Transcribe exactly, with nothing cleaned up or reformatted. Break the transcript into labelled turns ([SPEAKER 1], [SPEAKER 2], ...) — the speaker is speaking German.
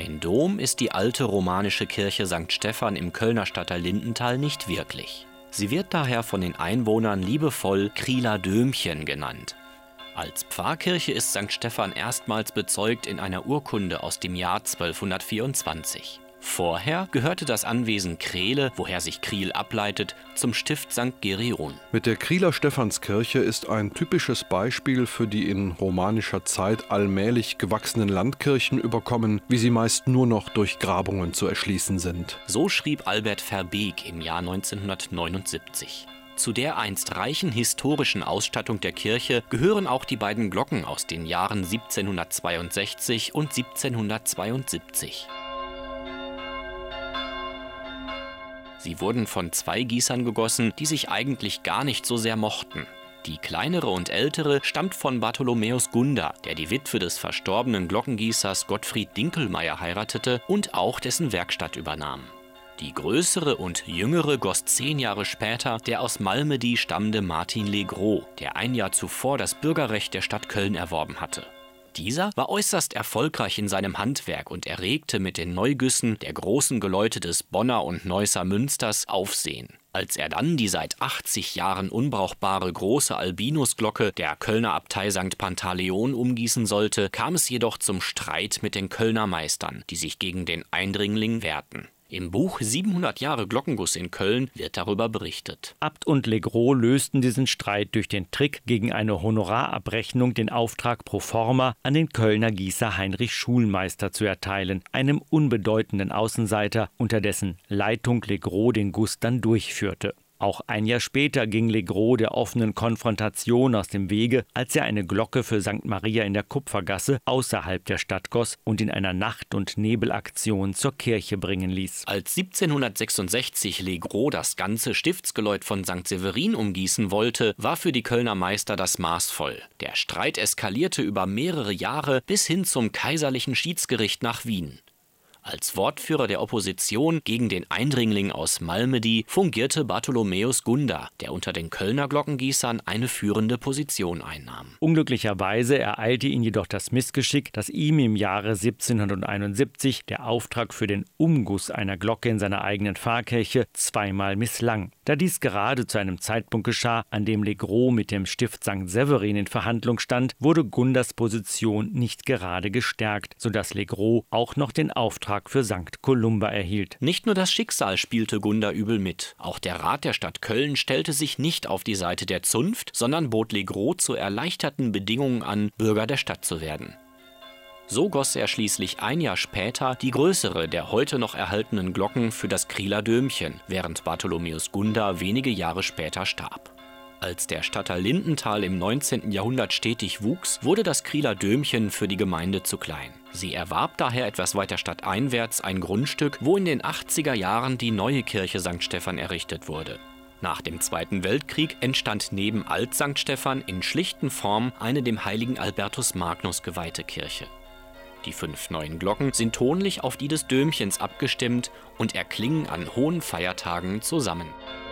[SPEAKER 1] Ein Dom ist die alte romanische Kirche Sankt Stephan im Kölner Stadtteil Lindenthal nicht wirklich. Sie wird daher von den Einwohnern liebevoll Krieler Dömchen genannt. Als Pfarrkirche ist Sankt Stephan erstmals bezeugt in einer Urkunde aus dem Jahr zwölfhundertvierundzwanzig. Vorher gehörte das Anwesen Krehle, woher sich Kriel ableitet, zum Stift Sankt Gereon.
[SPEAKER 2] Mit der Krieler Stephanskirche ist ein typisches Beispiel für die in romanischer Zeit allmählich gewachsenen Landkirchen überkommen, wie sie meist nur noch durch Grabungen zu erschließen sind.
[SPEAKER 1] So schrieb Albert Verbeek im Jahr neunzehnhundertneunundsiebzig. Zu der einst reichen historischen Ausstattung der Kirche gehören auch die beiden Glocken aus den Jahren siebzehnhundertzweiundsechzig und siebzehnhundertzweiundsiebzig. Sie wurden von zwei Gießern gegossen, die sich eigentlich gar nicht so sehr mochten. Die kleinere und ältere stammt von Bartholomäus Gunda, der die Witwe des verstorbenen Glockengießers Gottfried Dinkelmeyer heiratete und auch dessen Werkstatt übernahm. Die größere und jüngere goss zehn Jahre später der aus Malmedy stammende Martin Legros, der ein Jahr zuvor das Bürgerrecht der Stadt Köln erworben hatte. Dieser war äußerst erfolgreich in seinem Handwerk und erregte mit den Neugüssen der großen Geläute des Bonner und Neusser Münsters Aufsehen. Als er dann die seit achtzig Jahren unbrauchbare große Albinusglocke der Kölner Abtei Sankt Pantaleon umgießen sollte, kam es jedoch zum Streit mit den Kölner Meistern, die sich gegen den Eindringling wehrten. Im Buch siebenhundert Jahre Glockenguss in Köln wird darüber berichtet.
[SPEAKER 3] Abt und Legros lösten diesen Streit durch den Trick, gegen eine Honorarabrechnung den Auftrag pro forma an den Kölner Gießer Heinrich Schulmeister zu erteilen, einem unbedeutenden Außenseiter, unter dessen Leitung Legros den Guss dann durchführte. Auch ein Jahr später ging Legros der offenen Konfrontation aus dem Wege, als er eine Glocke für Sankt Maria in der Kupfergasse außerhalb der Stadt goss und in einer Nacht- und Nebelaktion zur Kirche bringen ließ.
[SPEAKER 1] Als siebzehnhundertsechsundsechzig Legros das ganze Stiftsgeläut von Sankt Severin umgießen wollte, war für die Kölner Meister das Maß voll. Der Streit eskalierte über mehrere Jahre bis hin zum kaiserlichen Schiedsgericht nach Wien. Als Wortführer der Opposition gegen den Eindringling aus Malmedy fungierte Bartholomäus Gunda, der unter den Kölner Glockengießern eine führende Position einnahm.
[SPEAKER 3] Unglücklicherweise ereilte ihn jedoch das Missgeschick, dass ihm im Jahre siebzehnhunderteinundsiebzig der Auftrag für den Umguss einer Glocke in seiner eigenen Pfarrkirche zweimal misslang. Da dies gerade zu einem Zeitpunkt geschah, an dem Legros mit dem Stift Sankt Severin in Verhandlung stand, wurde Gundas Position nicht gerade gestärkt, sodass Legros auch noch den Auftrag für Sankt Columba erhielt.
[SPEAKER 1] Nicht nur das Schicksal spielte Gunda übel mit. Auch der Rat der Stadt Köln stellte sich nicht auf die Seite der Zunft, sondern bot Legros zu erleichterten Bedingungen an, Bürger der Stadt zu werden. So goss er schließlich ein Jahr später die größere der heute noch erhaltenen Glocken für das Krieler Dömchen, während Bartholomäus Gunda wenige Jahre später starb. Als der Stadtteil Lindenthal im neunzehnten Jahrhundert stetig wuchs, wurde das Krieler Dömchen für die Gemeinde zu klein. Sie erwarb daher etwas weiter stadteinwärts ein Grundstück, wo in den achtziger Jahren die neue Kirche Sankt Stephan errichtet wurde. Nach dem Zweiten Weltkrieg entstand neben Alt-Sankt Stephan in schlichten Form eine dem heiligen Albertus Magnus geweihte Kirche. Die fünf neuen Glocken sind tonlich auf die des Dömchens abgestimmt und erklingen an hohen Feiertagen zusammen.